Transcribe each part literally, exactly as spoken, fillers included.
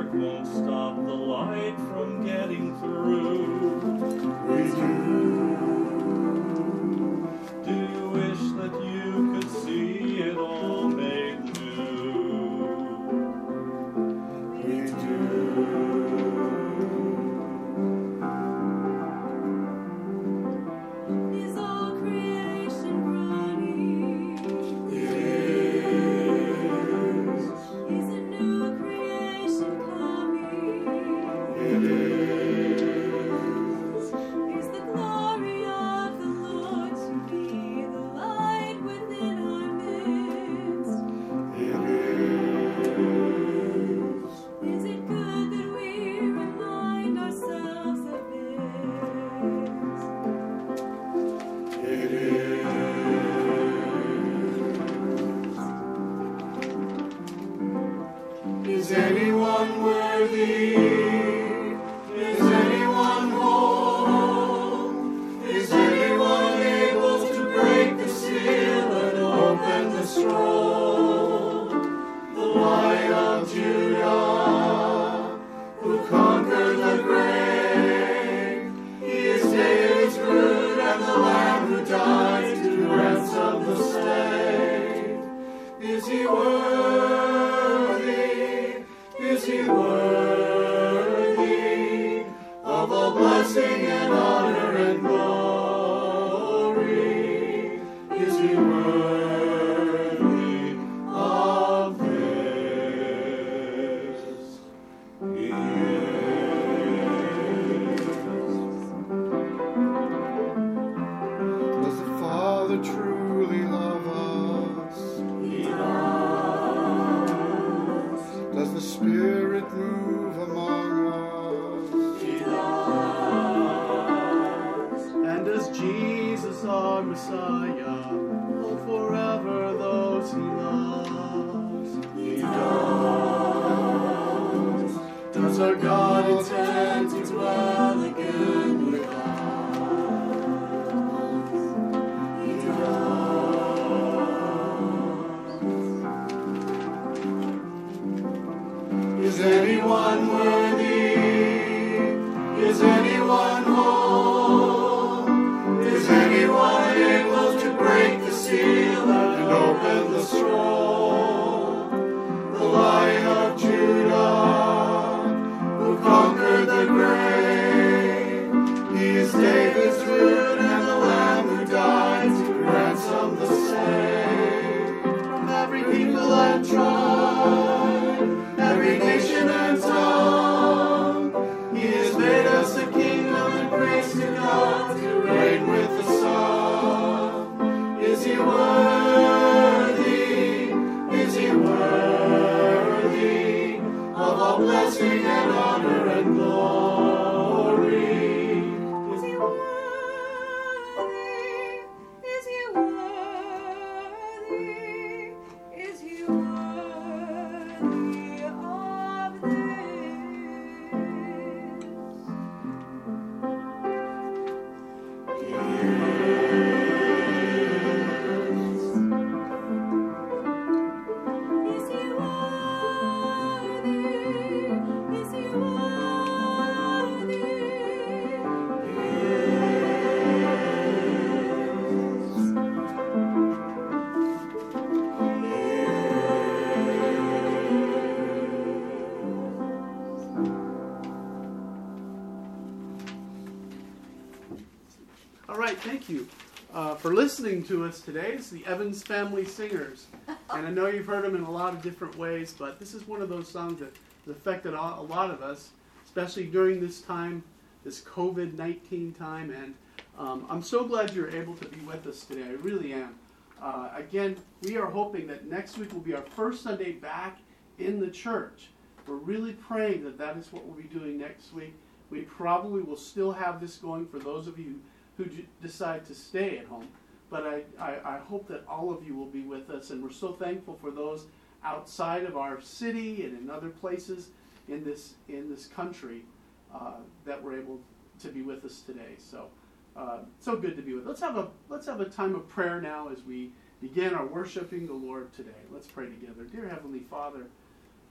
word won't stop the light from getting through. We do. Do you wish that you could see it all made new? We do. Is all creation groaning? It is. Is a new creation coming? It is. Is the glory of the Lord to be the light within our midst? It is. Is it good that we remind ourselves of this? It is. Is anyone worthy? Is anyone whole? Is anyone able to break the seal and open the scroll? The Lion of Judah, who conquered the grave, he is David's root and the Lamb who died to ransom the slave. Is he worthy? Is he worthy of all blessing and honor and glory? Is he worthy of this? He is. Does the Father truly love us? He does. Does the Spirit move among us? He does. And does Jesus, our Messiah, hold forever those he loves? He does. Does our God intend to dwell again with us? He does. Is anyone worthy? Is anyone whole? Is anyone able to break the seal and open the scroll? The Lion of Judah, who conquered the grave, he is David's root and the Lamb who died to ransom the slave. From every people and tribe, every nation and tongue, he has made us a kingdom and praise to God to reign with the Son. Is he worthy? Is he worthy of all blessing and honor and glory? Is he worthy? Is he worthy? Is he worthy of this? Is he worthy? Is he worthy? All right, thank you uh, for listening to us today. It's the Evans Family Singers. And I know you've heard them in a lot of different ways, but this is one of those songs that has affected a a lot of us, especially during this time, this covid nineteen time. And um, I'm so glad you're able to be with us today. I really am. Uh, again, we are hoping that next week will be our first Sunday back in the church. We're really praying that that is what we'll be doing next week. We probably will still have this going for those of you who d- decide to stay at home. But I, I, I hope that all of you will be with us, and we're so thankful for those outside of our city and in other places in this in this country uh, that were able to be with us today. So, uh, so good to be with. Let's have a let's have a time of prayer now as we begin our worshiping the Lord today. Let's pray together. Dear Heavenly Father,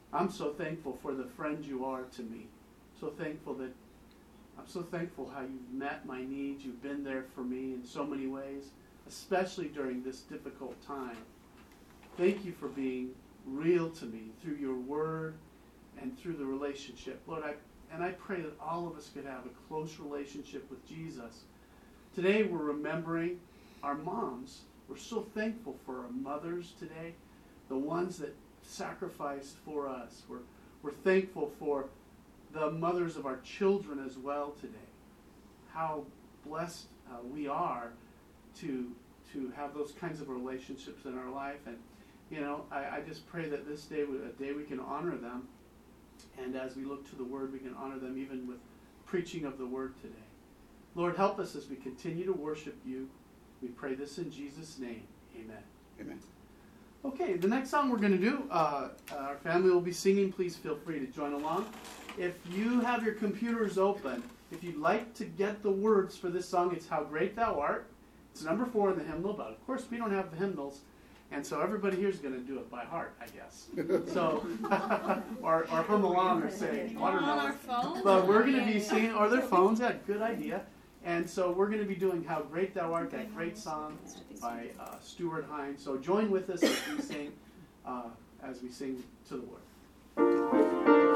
I'm so thankful for the friend you are to me. So thankful that I'm so thankful how you've met my needs. You've been there for me in so many ways, especially during this difficult time. Thank you for being real to me through your word and through the relationship. Lord, I and I pray that all of us could have a close relationship with Jesus. Today we're remembering our moms. We're so thankful for our mothers today, the ones that sacrificed for us. We're, we're thankful for the mothers of our children as well today. How blessed uh, we are to, to have those kinds of relationships in our life. And, you know, I, I just pray that this day, a day we can honor them. And as we look to the Word, we can honor them even with preaching of the Word today. Lord, help us as we continue to worship you. We pray this in Jesus' name. Amen. Amen. Okay, the next song we're going to do, uh, our family will be singing. Please feel free to join along. If you have your computers open, if you'd like to get the words for this song, it's How Great Thou Art. It's number four in the hymnal, but of course we don't have the hymnals. And so everybody here is going to do it by heart, I guess. So, or, or hum along or say watermelon. On our phones? But we're going to be singing, or their phones, yeah, good idea. And so we're going to be doing How Great Thou Art, that great song by uh, Stuart Hines. So join with us as we sing, uh, as we sing to the Lord.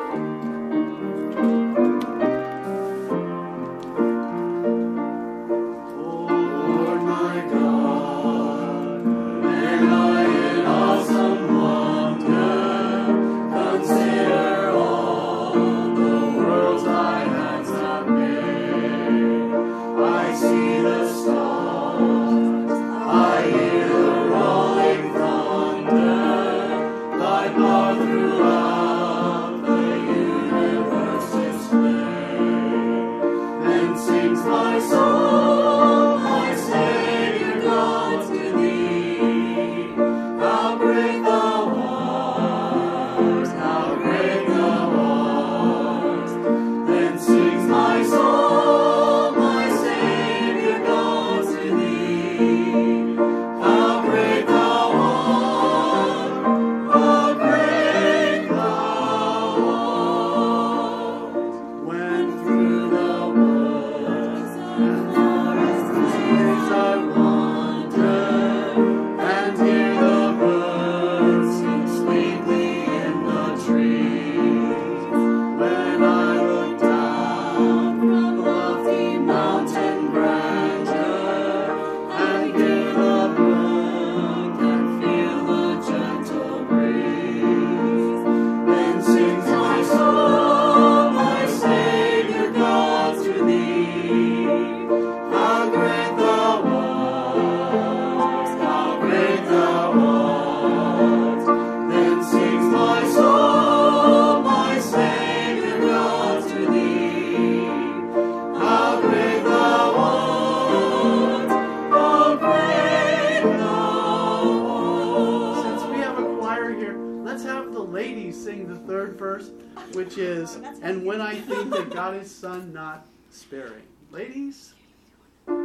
Which is, and when I think that God is Son not sparing. Ladies? When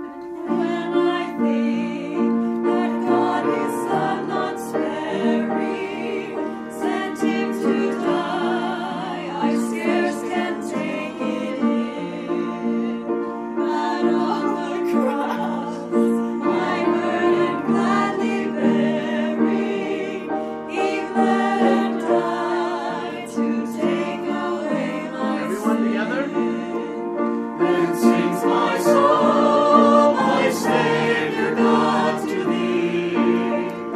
I think that God is Son not sparing, sent him to die, I scarce can take it in. But on the cross, my burden gladly bearing, he bled and died to take away my Everyone together? Then sings my soul, my Savior God, to thee.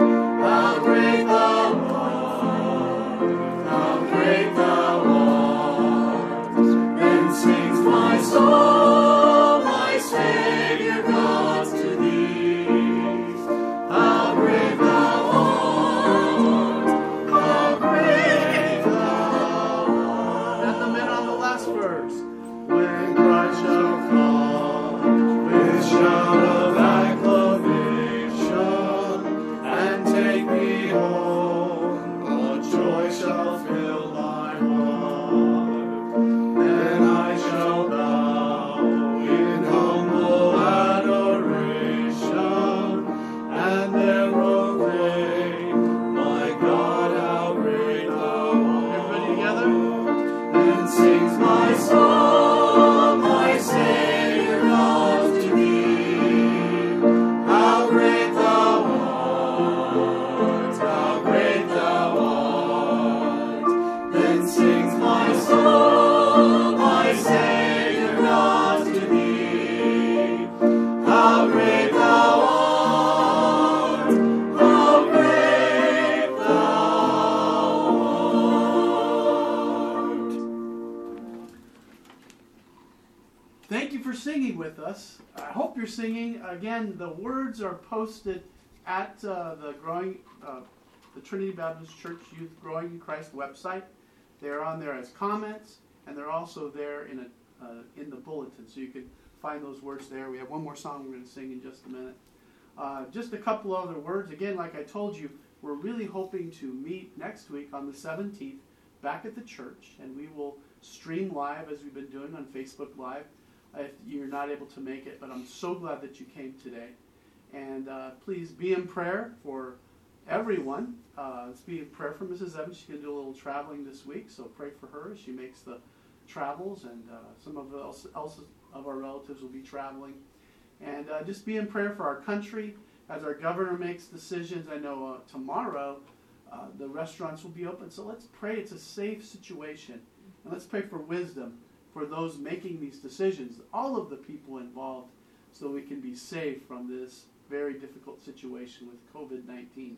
Thank you for singing with us. I hope you're singing. Again, the words are posted at uh, the growing, uh, the Trinity Baptist Church Youth Growing in Christ website. They're on there as comments, and they're also there in a uh, in the bulletin, so you can find those words there. We have one more song we're going to sing in just a minute. Uh, just a couple other words. Again, like I told you, we're really hoping to meet next week on the seventeenth back at the church, and we will stream live as we've been doing on Facebook Live. If you're not able to make it, but I'm so glad that you came today. And uh, please be in prayer for everyone. Uh, let's be in prayer for Missus Evans. She's going to do a little traveling this week, so pray for her as she makes the travels. And uh, some of else, else of our relatives will be traveling. And uh, just be in prayer for our country as our governor makes decisions. I know uh, tomorrow uh, the restaurants will be open, so let's pray it's a safe situation. And let's pray for wisdom for those making these decisions, all of the people involved, so we can be safe from this very difficult situation with COVID nineteen.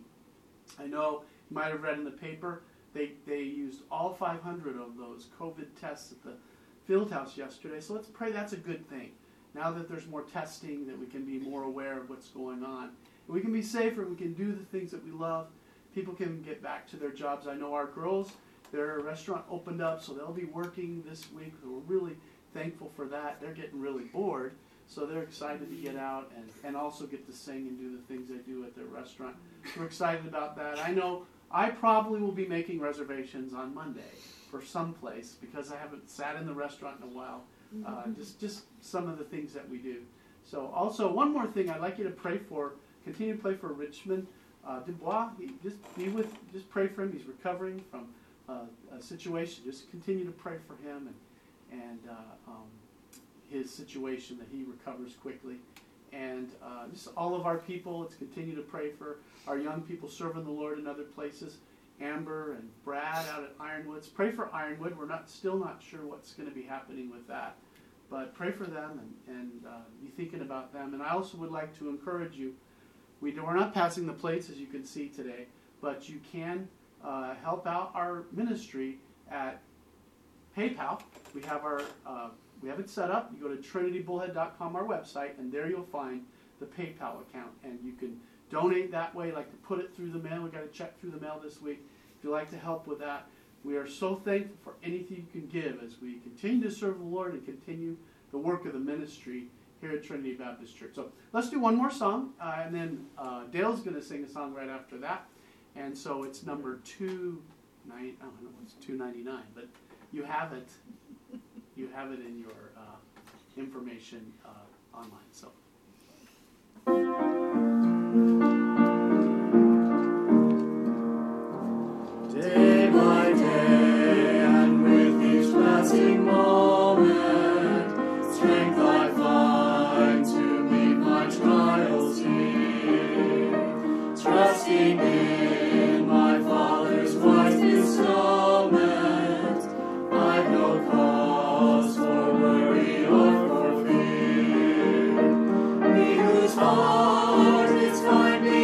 I know you might have read in the paper, they, they used all five hundred of those COVID tests at the field house yesterday, so let's pray that's a good thing. Now that there's more testing, that we can be more aware of what's going on. We can be safer, we can do the things that we love. People can get back to their jobs. I know our girls, their restaurant opened up, so they'll be working this week. We're really thankful for that. They're getting really bored, so they're excited to get out and, and also get to sing and do the things they do at their restaurant. We're excited about that. I know I probably will be making reservations on Monday for some place because I haven't sat in the restaurant in a while. Uh, just, just some of the things that we do. So also, one more thing I'd like you to pray for. Continue to pray for Richmond uh, Dubois. He, just be with, just pray for him. He's recovering from Uh, a situation. Just continue to pray for him and and uh, um, his situation, that he recovers quickly. And uh, just all of our people, let's continue to pray for our young people serving the Lord in other places. Amber and Brad out at Ironwoods. Pray for Ironwood. We're not still not sure what's going to be happening with that. But pray for them and, and uh, be thinking about them. And I also would like to encourage you. We do, we're not passing the plates, as you can see today, but you can Uh, help out our ministry at PayPal. We have our uh, we have it set up. You go to trinity bullhead dot com, our website, and there you'll find the PayPal account, and you can donate that way. Like to put it through the mail. We got a check through the mail this week. If you'd like to help with that, we are so thankful for anything you can give as we continue to serve the Lord and continue the work of the ministry here at Trinity Baptist Church. So let's do one more song, uh, and then uh, Dale's going to sing a song right after that. And so it's number two nine. I don't know, it's two ninety nine, but you have it. You have it in your uh, information uh, online. So. Day by day, and with each passing moment, strength I find to meet my trials here, trusting in I've no cause for worry or for fear. He whose heart is kindly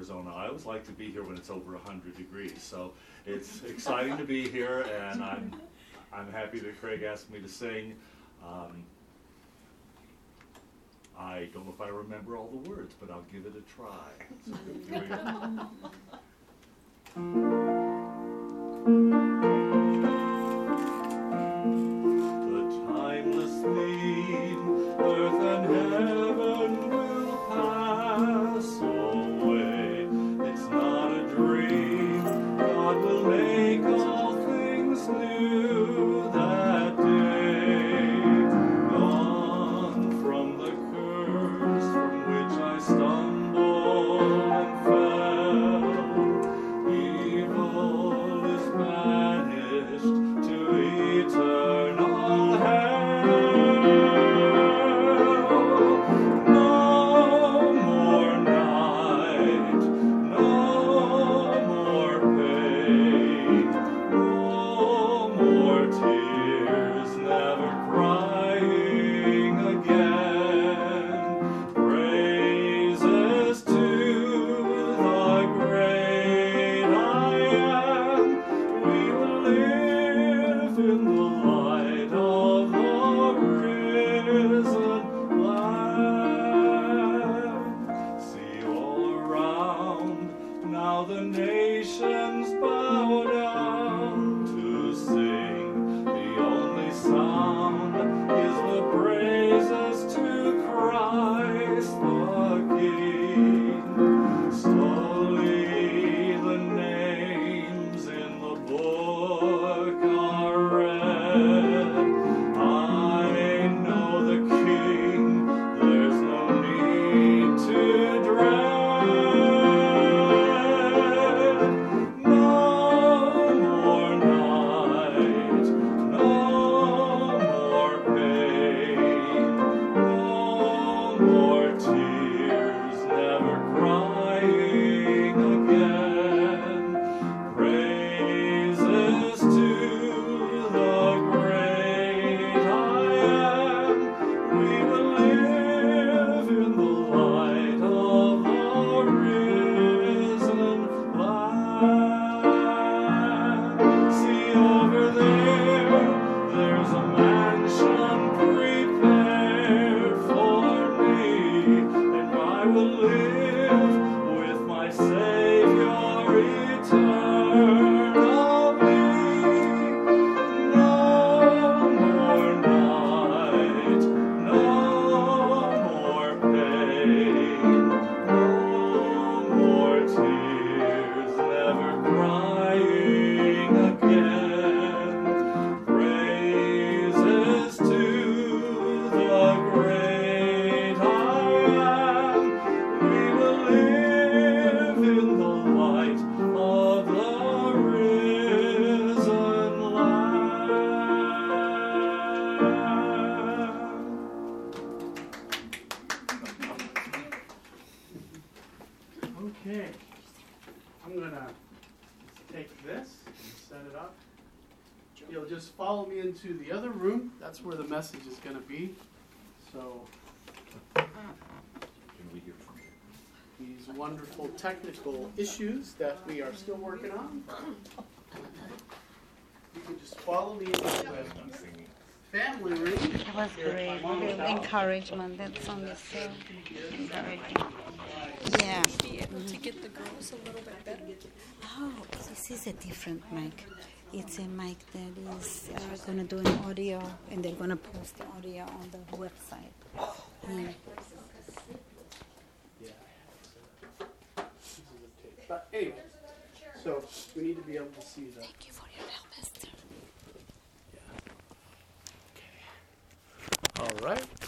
Arizona. I always like to be here when it's over one hundred degrees. So it's exciting to be here, and I'm I'm happy that Craig asked me to sing. Um, I don't know if I remember all the words, but I'll give it a try. So here we go. The timeless theme, earth and heaven will pass away. It's not a dream, God will make all things new that day. Gone from the curse from which I stumbled and fell. Evil is banished to eternal hell. No more night, no more pain, no more tears, never crying again. Praises to the great I am. We will live in the light of the risen Lamb. See all around, now the nations bow down to sing. The only sound is the praises to Christ the King. Slowly the names in the book are read. I know the King, there's no need to dread. No more night, no more pain, no more tears, never crying again. Praises to the great I am. We will live in the light of the risen Lamb. See over there, there's a mansion prepared for me, and I will live with my Savior eternally. No more night, no more pain, no more tears, never crying again. Praises to the great I am. We will live in the light of the risen Lamb. Okay. I'm going to take this and set it up. You'll just follow me into the other room. That's where the message is going to be. So Can we hear from you? these wonderful technical issues that we are still working on. You can just follow me into the family room. It was great, real encouragement. That song is so encouraging. Yeah. Be able to get the girls a little bit better. Oh, this is a different mic. It's a mic that is uh, going to do an audio, and they're going to post the audio on the website. Mm. But anyway, so we need to be able to see the. Thank you for your help, Esther. All right.